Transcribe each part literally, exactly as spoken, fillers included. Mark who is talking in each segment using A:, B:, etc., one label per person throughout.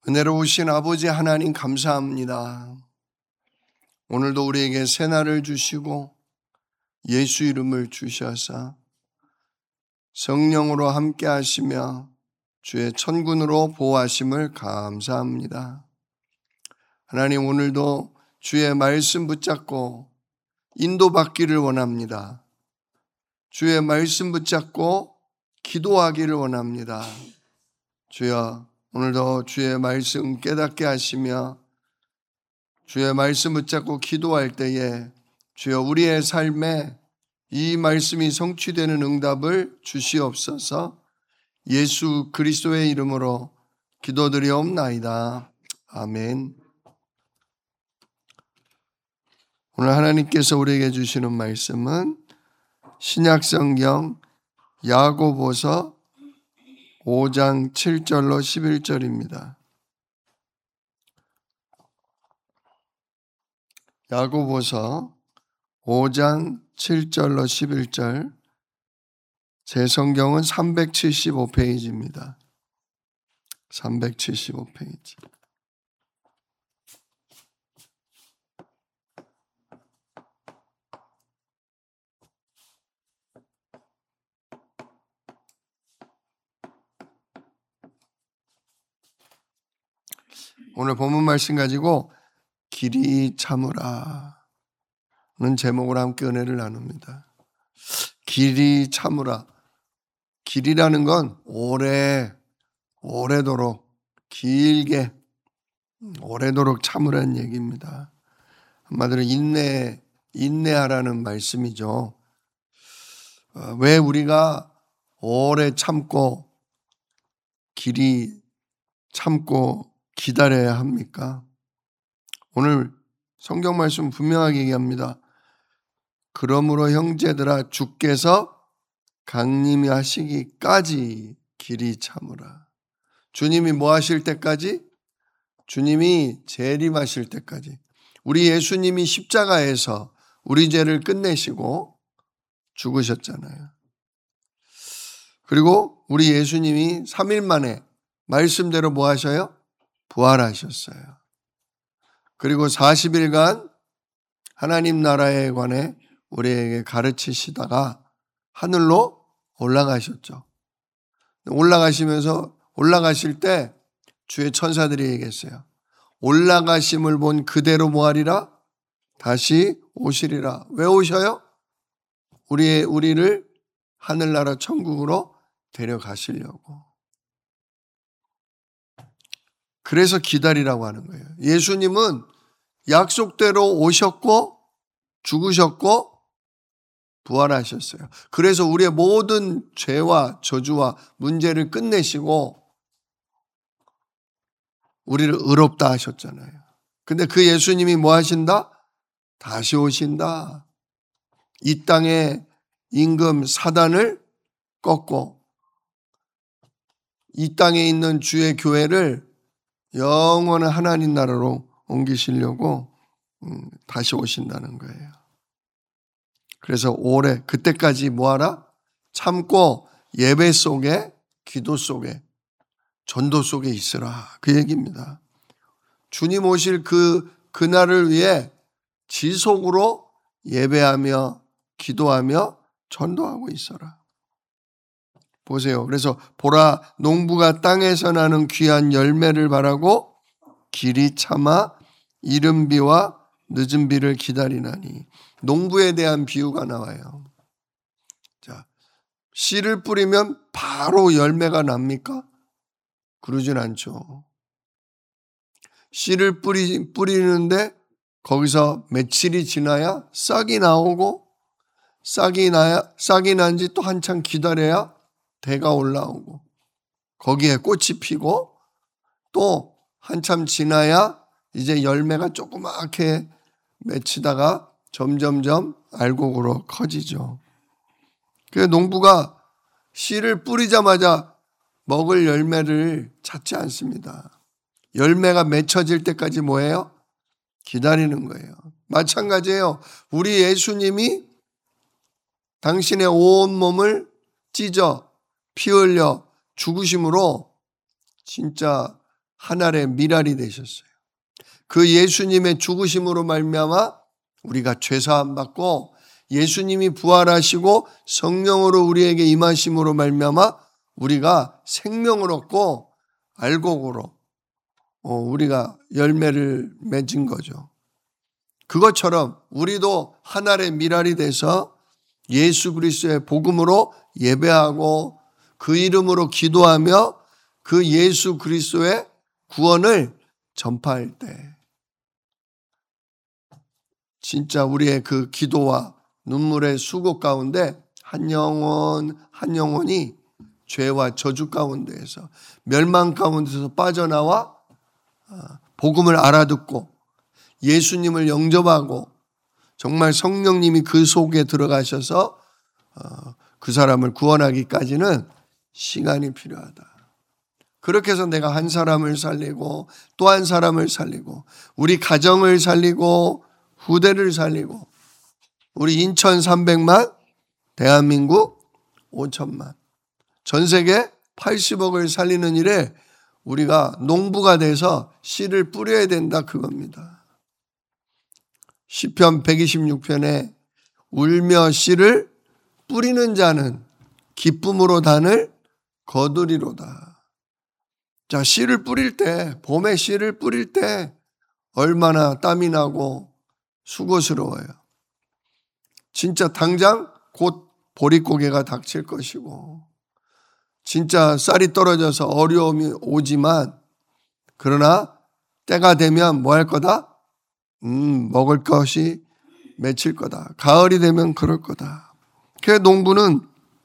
A: 은혜로우신 아버지 하나님 감사합니다. 오늘도 우리에게 새날을 주시고 예수 이름을 주셔서 성령으로 함께 하시며 주의 천군으로 보호하심을 감사합니다. 하나님, 오늘도 주의 말씀 붙잡고 인도받기를 원합니다. 주의 말씀 붙잡고 기도하기를 원합니다. 주여, 오늘도 주의 말씀 깨닫게 하시며 주의 말씀 붙잡고 기도할 때에 주여 우리의 삶에 이 말씀이 성취되는 응답을 주시옵소서. 예수 그리스도의 이름으로 기도드리옵나이다. 아멘. 오늘 하나님께서 우리에게 주시는 말씀은 신약성경 야고보서 오 장 칠 절로 십일 절입니다. 야고보서 오 장 칠 절로 십일 절, 제 성경은 삼백칠십오 페이지입니다. 삼백칠십오 페이지. 오늘 본문 말씀 가지고 길이 참으라는 제목으로 함께 은혜를 나눕니다. 길이 참으라. 길이라는 건 오래, 오래도록, 길게, 오래도록 참으라는 얘기입니다. 한마디로 인내, 인내하라는 말씀이죠. 왜 우리가 오래 참고, 길이 참고 기다려야 합니까? 오늘 성경 말씀 분명하게 얘기합니다. 그러므로 형제들아, 주께서 강림이 하시기까지 길이 참으라. 주님이 뭐 하실 때까지? 주님이 재림하실 때까지. 우리 예수님이 십자가에서 우리 죄를 끝내시고 죽으셨잖아요. 그리고 우리 예수님이 삼 일 만에 말씀대로 뭐 하셔요? 부활하셨어요. 그리고 사십 일간 하나님 나라에 관해 우리에게 가르치시다가 하늘로 올라가셨죠. 올라가시면서 올라가실 때 주의 천사들이 얘기했어요. 올라가심을 본 그대로 뭐하리라? 다시 오시리라. 왜 오셔요? 우리의, 우리를 하늘나라 천국으로 데려가시려고. 그래서 기다리라고 하는 거예요. 예수님은 약속대로 오셨고 죽으셨고 부활하셨어요. 그래서 우리의 모든 죄와 저주와 문제를 끝내시고 우리를 의롭다 하셨잖아요. 근데 그 예수님이 뭐 하신다? 다시 오신다. 이 땅의 임금 사단을 꺾고 이 땅에 있는 주의 교회를 영원한 하나님 나라로 옮기시려고 다시 오신다는 거예요. 그래서 올해 그때까지 뭐하라? 참고 예배 속에, 기도 속에, 전도 속에 있으라. 그 얘기입니다. 주님 오실 그 그날을 위해 지속으로 예배하며 기도하며 전도하고 있어라. 보세요. 그래서 보라, 농부가 땅에서 나는 귀한 열매를 바라고 길이 참아 이른 비와 늦은 비를 기다리나니. 농부에 대한 비유가 나와요. 자, 씨를 뿌리면 바로 열매가 납니까? 그러진 않죠. 씨를 뿌리, 뿌리는데 거기서 며칠이 지나야 싹이 나오고 싹이 나야, 싹이 난 지 또 한참 기다려야 대가 올라오고 거기에 꽃이 피고 또 한참 지나야 이제 열매가 조그맣게 맺히다가 점점점 알곡으로 커지죠. 그래서 농부가 씨를 뿌리자마자 먹을 열매를 찾지 않습니다. 열매가 맺혀질 때까지 뭐예요? 기다리는 거예요. 마찬가지예요. 우리 예수님이 당신의 온 몸을 찢어 피 흘려 죽으심으로 진짜 한 알의 밀알이 되셨어요. 그 예수님의 죽으심으로 말미암아 우리가 죄사함 받고 예수님이 부활하시고 성령으로 우리에게 임하심으로 말미암아 우리가 생명을 얻고 알곡으로 우리가 열매를 맺은 거죠. 그것처럼 우리도 한 알의 밀알이 돼서 예수 그리스도의 복음으로 예배하고 그 이름으로 기도하며 그 예수 그리스도의 구원을 전파할 때 진짜 우리의 그 기도와 눈물의 수고 가운데 한 영혼 한 영혼이 죄와 저주 가운데에서 멸망 가운데서 빠져나와 복음을 알아듣고 예수님을 영접하고 정말 성령님이 그 속에 들어가셔서 그 사람을 구원하기까지는 시간이 필요하다. 그렇게 해서 내가 한 사람을 살리고 또 한 사람을 살리고 우리 가정을 살리고 후대를 살리고 우리 인천 삼백만, 대한민국 오천만, 전 세계 팔십억을 살리는 일에 우리가 농부가 돼서 씨를 뿌려야 된다 그겁니다. 시편 백이십육 편에 울며 씨를 뿌리는 자는 기쁨으로 단을 거두리로다. 자, 씨를 뿌릴 때, 봄에 씨를 뿌릴 때 얼마나 땀이 나고 수고스러워요. 진짜 당장 곧 보릿고개가 닥칠 것이고 진짜 쌀이 떨어져서 어려움이 오지만 그러나 때가 되면 뭐 할 거다? 음, 먹을 것이 맺힐 거다. 가을이 되면 그럴 거다. 그래서 농부는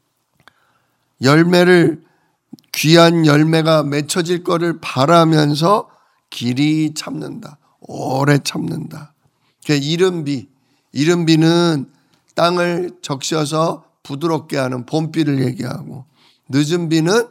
A: 열매를 귀한 열매가 맺혀질 거를 바라면서 길이 참는다. 오래 참는다. 이른 비, 이른 비는 땅을 적셔서 부드럽게 하는 봄비를 얘기하고 늦은 비는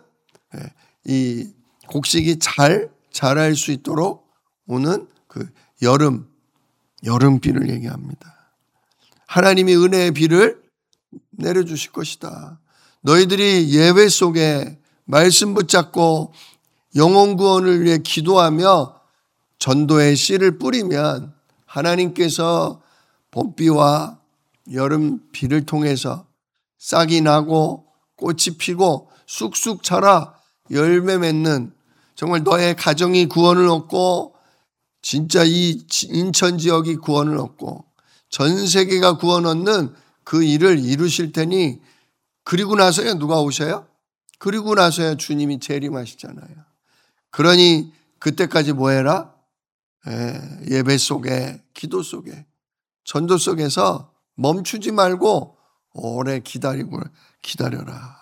A: 이 곡식이 잘 자랄 수 있도록 오는 그 여름, 여름비를 얘기합니다. 하나님이 은혜의 비를 내려주실 것이다. 너희들이 예배 속에 말씀 붙잡고 영혼 구원을 위해 기도하며 전도의 씨를 뿌리면 하나님께서 봄비와 여름비를 통해서 싹이 나고 꽃이 피고 쑥쑥 자라 열매 맺는 정말 너의 가정이 구원을 얻고 진짜 이 인천 지역이 구원을 얻고 전 세계가 구원 얻는 그 일을 이루실 테니 그리고 나서야 누가 오셔요? 그리고 나서야 주님이 재림하시잖아요. 그러니 그때까지 뭐 해라? 예배 속에 기도 속에 전도 속에서 멈추지 말고 오래 기다리고 기다려라.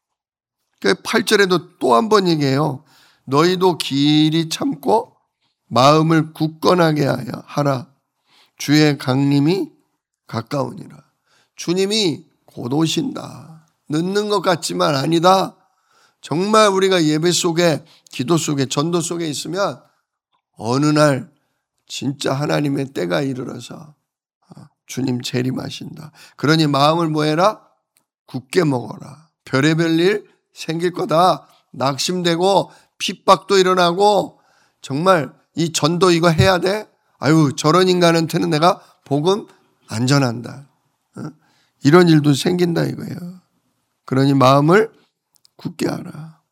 A: 팔 절에도 또 한 번 얘기해요. 너희도 길이 참고 마음을 굳건하게 하라. 주의 강림이 가까우니라. 주님이 곧 오신다. 늦는 것 같지만 아니다. 정말 우리가 예배 속에 기도 속에 전도 속에 있으면 어느 날 진짜 하나님의 때가 이르러서 주님 재림하신다. 그러니 마음을 뭐해라? 굳게 먹어라. 별의별 일 생길 거다. 낙심되고 핍박도 일어나고 정말 이 전도 이거 해야 돼? 아유 저런 인간한테는 내가 복음 안 전한다. 이런 일도 생긴다 이거예요. 그러니 마음을 굳게 하라.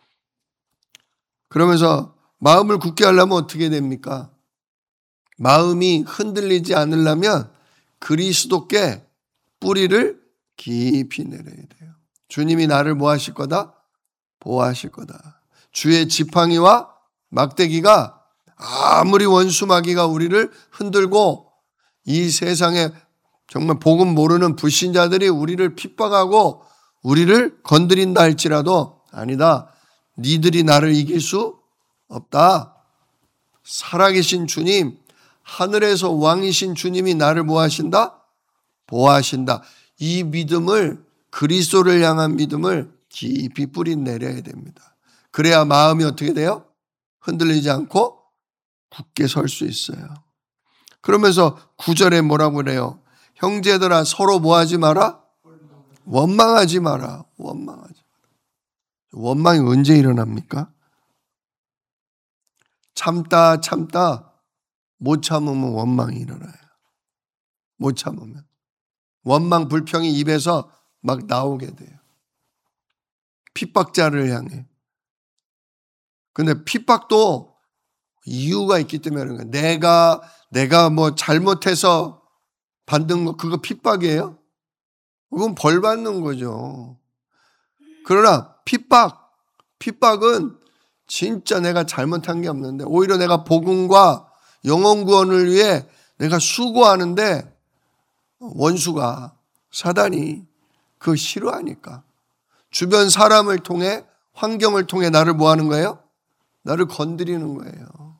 A: 그러면서 마음을 굳게 하려면 어떻게 됩니까? 마음이 흔들리지 않으려면 그리스도께 뿌리를 깊이 내려야 돼요. 주님이 나를 뭐 하실 거다? 보호하실 거다. 주의 지팡이와 막대기가 아무리 원수 마귀가 우리를 흔들고 이 세상에 정말 복음 모르는 불신자들이 우리를 핍박하고 우리를 건드린다 할지라도 아니다. 니들이 나를 이길 수 없다. 살아계신 주님, 하늘에서 왕이신 주님이 나를 뭐 하신다? 보호하신다. 이 믿음을 그리스도를 향한 믿음을 깊이 뿌리 내려야 됩니다. 그래야 마음이 어떻게 돼요? 흔들리지 않고 굳게 설 수 있어요. 그러면서 구 절에 뭐라고 그래요? 형제들아 서로 뭐 하지 마라? 원망하지 마라. 원망하지 마라. 원망이 언제 일어납니까? 참다 참다 못 참으면 원망이 일어나요. 못 참으면. 원망 불평이 입에서 막 나오게 돼요. 핍박자를 향해. 근데 핍박도 이유가 있기 때문에 그런 거예요. 내가, 내가 뭐 잘못해서 받는 거, 그거 핍박이에요? 그건 벌 받는 거죠. 그러나 핍박, 핍박은 진짜 내가 잘못한 게 없는데 오히려 내가 복음과 영혼 구원을 위해 내가 수고하는데 원수가, 사단이 그거 싫어하니까 주변 사람을 통해, 환경을 통해 나를 뭐 하는 거예요? 나를 건드리는 거예요.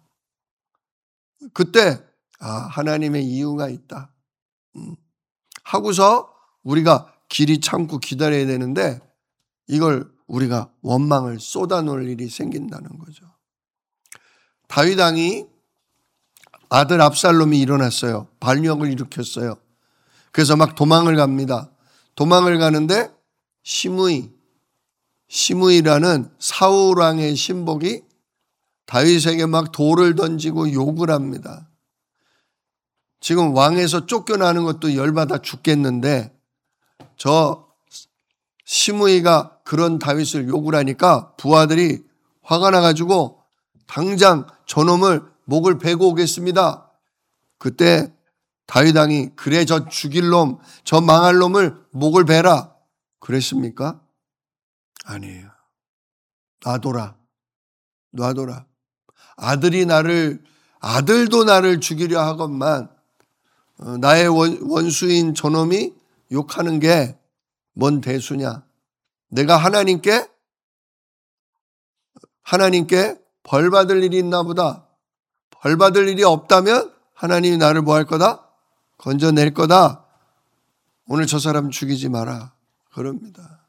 A: 그때 아, 하나님의 이유가 있다 음. 하고서 우리가 길이 참고 기다려야 되는데 이걸 우리가 원망을 쏟아놓을 일이 생긴다는 거죠. 다윗 왕이 아들 압살롬이 일어났어요. 반역을 일으켰어요. 그래서 막 도망을 갑니다. 도망을 가는데 시므이, 시므이라는 사울 왕의 신복이 다윗에게 막 돌을 던지고 욕을 합니다. 지금 왕에서 쫓겨나는 것도 열받아 죽겠는데 저 시므이가 그런 다윗을 욕을 하니까 부하들이 화가 나가지고 당장 저놈을 목을 베고 오겠습니다. 그때 다윗 왕이 그래 저 죽일 놈, 저 망할 놈을 목을 베라 그랬습니까? 아니에요. 놔둬라. 놔둬라. 아들이 나를, 아들도 나를 죽이려 하건만 나의 원수인 저놈이 욕하는 게 뭔 대수냐. 내가 하나님께 하나님께 벌 받을 일이 있나 보다. 벌 받을 일이 없다면 하나님이 나를 뭐 할 거다? 건져낼 거다. 오늘 저 사람 죽이지 마라. 그럽니다.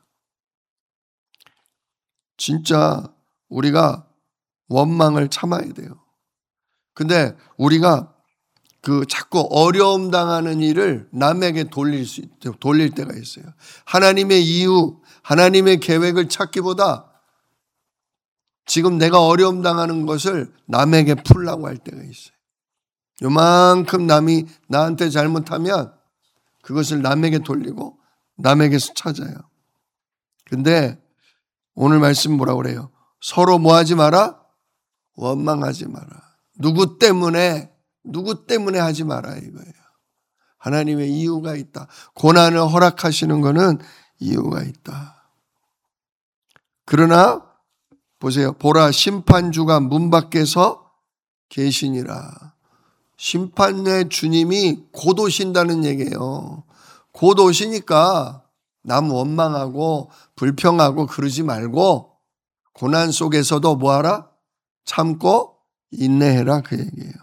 A: 진짜 우리가 원망을 참아야 돼요. 근데 우리가 그 자꾸 어려움 당하는 일을 남에게 돌릴 수, 돌릴 때가 있어요. 하나님의 이유, 하나님의 계획을 찾기보다 지금 내가 어려움 당하는 것을 남에게 풀라고 할 때가 있어요. 요만큼 남이 나한테 잘못하면 그것을 남에게 돌리고 남에게서 찾아요. 근데 오늘 말씀 뭐라고 그래요? 서로 뭐 하지 마라? 원망하지 마라. 누구 때문에 누구 때문에 하지 마라 이거예요. 하나님의 이유가 있다. 고난을 허락하시는 것은 이유가 있다. 그러나 보세요. 보라 심판주가 문 밖에서 계시니라. 심판의 주님이 곧 오신다는 얘기예요. 곧 오시니까 남 원망하고 불평하고 그러지 말고 고난 속에서도 뭐하라? 참고 인내해라 그 얘기예요.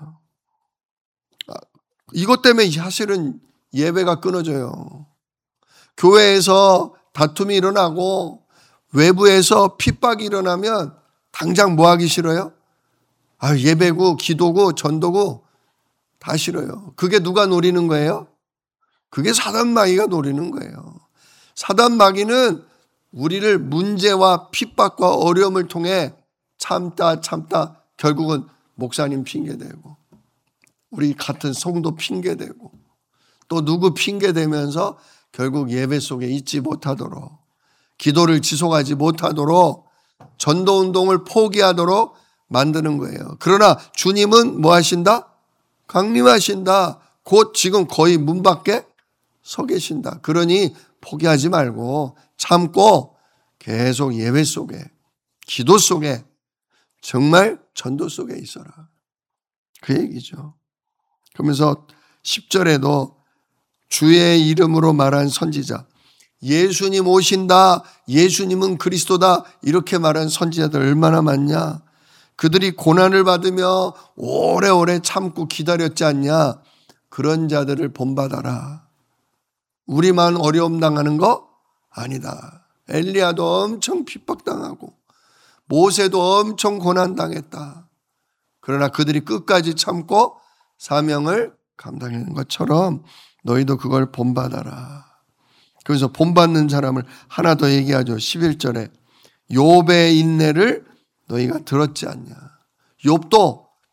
A: 이것 때문에 사실은 예배가 끊어져요. 교회에서 다툼이 일어나고 외부에서 핍박이 일어나면 당장 뭐 하기 싫어요? 아, 예배고 기도고 전도고 다 싫어요. 그게 누가 노리는 거예요? 그게 사단 마귀가 노리는 거예요. 사단 마귀는 우리를 문제와 핍박과 어려움을 통해 참다 참다 결국은 목사님 핑계대고 우리 같은 성도 핑계대고 또 누구 핑계대면서 결국 예배 속에 있지 못하도록 기도를 지속하지 못하도록 전도운동을 포기하도록 만드는 거예요. 그러나 주님은 뭐 하신다? 강림하신다. 곧 지금 거의 문 밖에 서 계신다. 그러니 포기하지 말고 참고 계속 예배 속에 기도 속에 정말 전도 속에 있어라. 그 얘기죠. 그러면서 십 절에도 주의 이름으로 말한 선지자, 예수님 오신다, 예수님은 그리스도다 이렇게 말한 선지자들 얼마나 많냐. 그들이 고난을 받으며 오래오래 참고 기다렸지 않냐. 그런 자들을 본받아라. 우리만 어려움 당하는 거 아니다. 엘리야도 엄청 핍박당하고 모세도 엄청 고난당했다. 그러나 그들이 끝까지 참고 사명을 감당하는 것처럼 너희도 그걸 본받아라. 그래서 본받는 사람을 하나 더 얘기하죠. 십일 절에 욥의 인내를 너희가 들었지 않냐. 욥도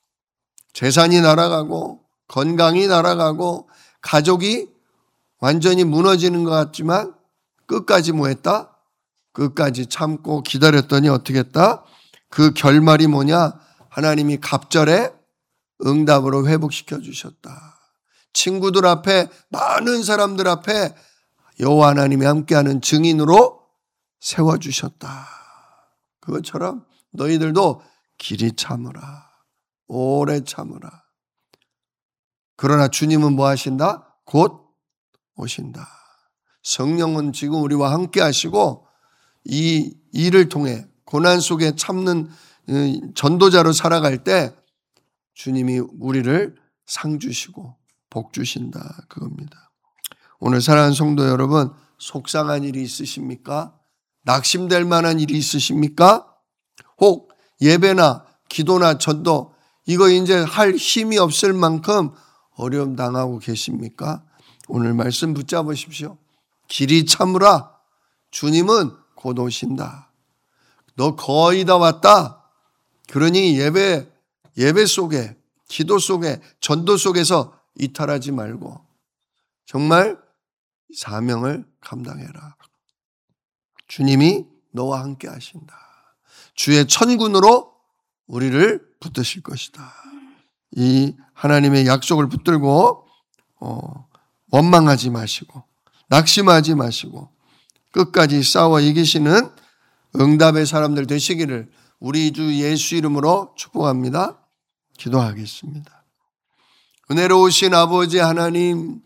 A: 재산이 날아가고 건강이 날아가고 가족이 완전히 무너지는 것 같지만 끝까지 뭐 했다? 끝까지 참고 기다렸더니 어떻게 했다? 그 결말이 뭐냐? 하나님이 갑절에 응답으로 회복시켜 주셨다. 친구들 앞에, 많은 사람들 앞에 여호와 하나님이 함께하는 증인으로 세워주셨다. 그것처럼 너희들도 길이 참으라. 오래 참으라. 그러나 주님은 뭐 하신다? 곧 오신다. 성령은 지금 우리와 함께 하시고 이 일을 통해 고난 속에 참는 전도자로 살아갈 때 주님이 우리를 상 주시고 복 주신다. 그겁니다. 오늘 사랑하는 성도 여러분, 속상한 일이 있으십니까? 낙심될 만한 일이 있으십니까? 혹 예배나 기도나 전도 이거 이제 할 힘이 없을 만큼 어려움 당하고 계십니까? 오늘 말씀 붙잡으십시오. 길이 참으라. 주님은 곧 오신다. 너 거의 다 왔다. 그러니 예배, 예배 속에, 기도 속에, 전도 속에서 이탈하지 말고 정말 사명을 감당해라. 주님이 너와 함께 하신다. 주의 천군으로 우리를 붙드실 것이다. 이 하나님의 약속을 붙들고 어, 원망하지 마시고 낙심하지 마시고 끝까지 싸워 이기시는 응답의 사람들 되시기를 우리 주 예수 이름으로 축복합니다. 기도하겠습니다. 은혜로우신 아버지 하나님,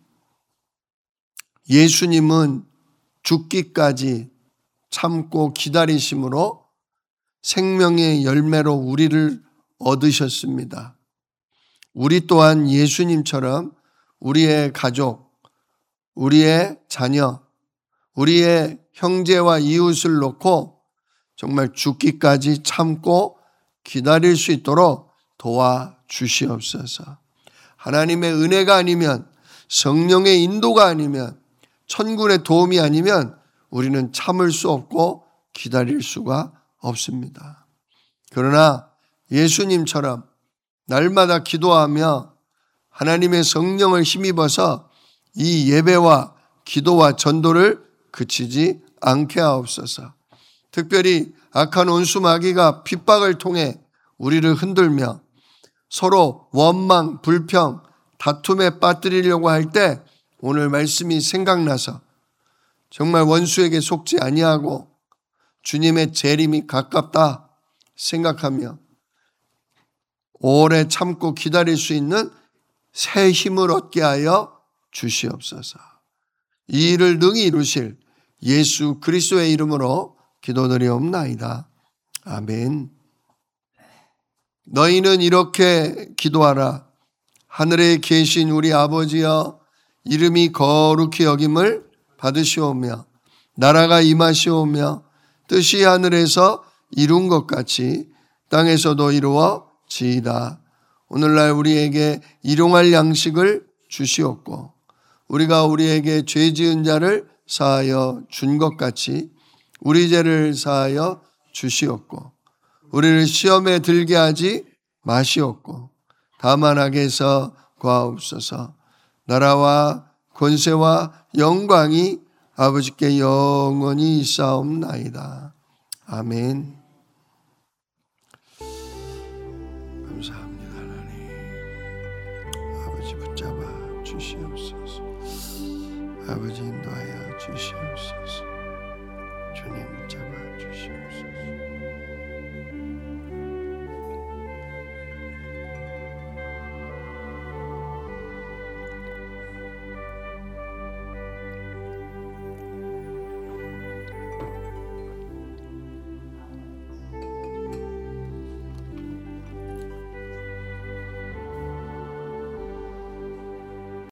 A: 예수님은 죽기까지 참고 기다리심으로 생명의 열매로 우리를 얻으셨습니다. 우리 또한 예수님처럼 우리의 가족, 우리의 자녀, 우리의 형제와 이웃을 놓고 정말 죽기까지 참고 기다릴 수 있도록 도와주시옵소서. 하나님의 은혜가 아니면, 성령의 인도가 아니면, 천군의 도움이 아니면 우리는 참을 수 없고 기다릴 수가 없습니다. 그러나 예수님처럼 날마다 기도하며 하나님의 성령을 힘입어서 이 예배와 기도와 전도를 그치지 않게 하옵소서. 특별히 악한 원수 마귀가 핍박을 통해 우리를 흔들며 서로 원망, 불평, 다툼에 빠뜨리려고 할 때 오늘 말씀이 생각나서 정말 원수에게 속지 아니하고 주님의 재림이 가깝다 생각하며 오래 참고 기다릴 수 있는 새 힘을 얻게 하여 주시옵소서. 이 일을 능히 이루실 예수 그리스도의 이름으로 기도드리옵나이다. 아멘. 너희는 이렇게 기도하라. 하늘에 계신 우리 아버지여, 이름이 거룩히 여김을 받으시오며 나라가 임하시오며 뜻이 하늘에서 이룬 것 같이 땅에서도 이루어지이다. 오늘날 우리에게 일용할 양식을 주시옵고 우리가 우리에게 죄 지은 자를 사하여 준 것 같이 우리 죄를 사하여 주시옵고 우리를 시험에 들게 하지 마시옵고 다만 악에서 구하옵소서. 나라와 권세와 영광이 아버지께 영원히 있사옵나이다. 아멘. 감사합니다. 하나님, 아버지 붙잡아 주시옵소서. 아버지 인도하여 주시옵소서. 주님 붙잡아 주시옵소서.